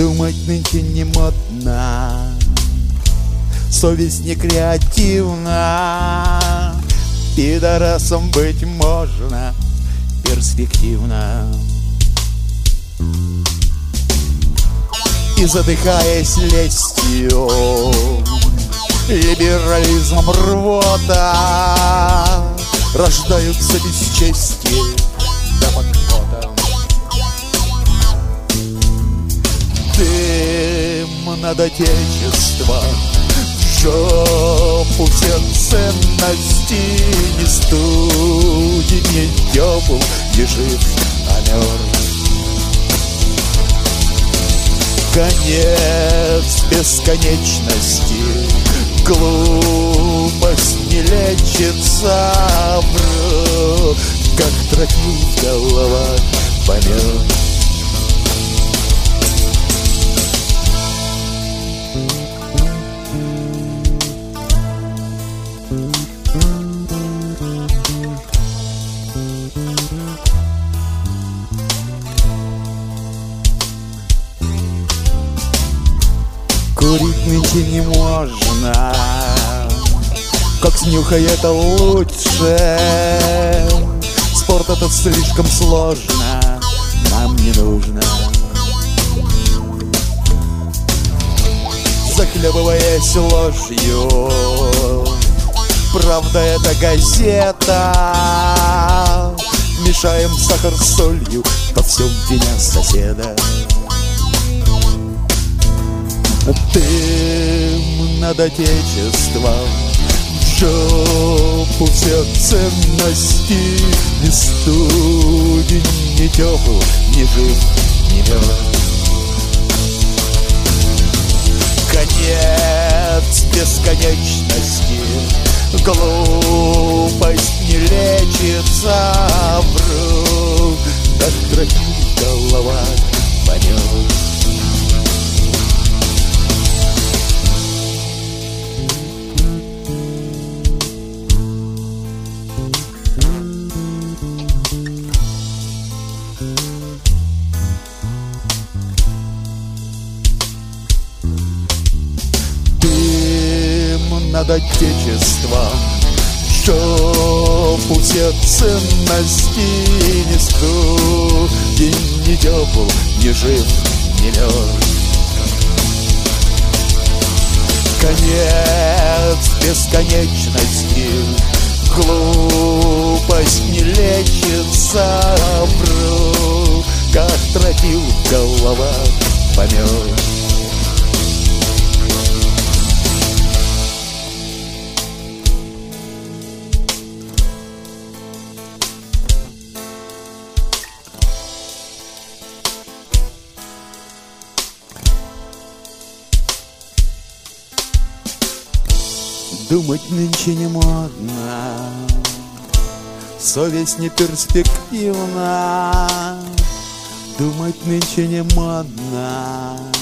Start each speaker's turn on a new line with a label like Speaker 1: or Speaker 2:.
Speaker 1: Думать нынче не модно, совесть не креативна, пидорасом быть можно перспективно. И задыхаясь лестью, либерализмом рвота, рождаются бесчестие да подкотом. Дым над отечеством, в жопу все ценности, ни студень, ни тепл, ни жив, а мертв. Конец бесконечности, глупость не лечится, вру, как тропил голова помет. Курить нынче не можно, как снюхай это лучше. Спорт этот слишком сложно, нам не нужно. Захлебываясь ложью, правда это газета. Мешаем сахар с солью, во всем виня соседа. Дым над отечеством, в жопу все ценности, ни студень, ни тепл, ни жив, ни мертв. Конец бесконечности, глупость не лечится, вру, как тропил голова помет. Над отечеством, чтоб у всех ценности, ни студень, ни тепл, ни жив, ни мертв. Конец бесконечности, глупость не лечится, вру, как тропил голова помет. Думать нынче не модно, совесть не перспективна. Думать нынче не модно,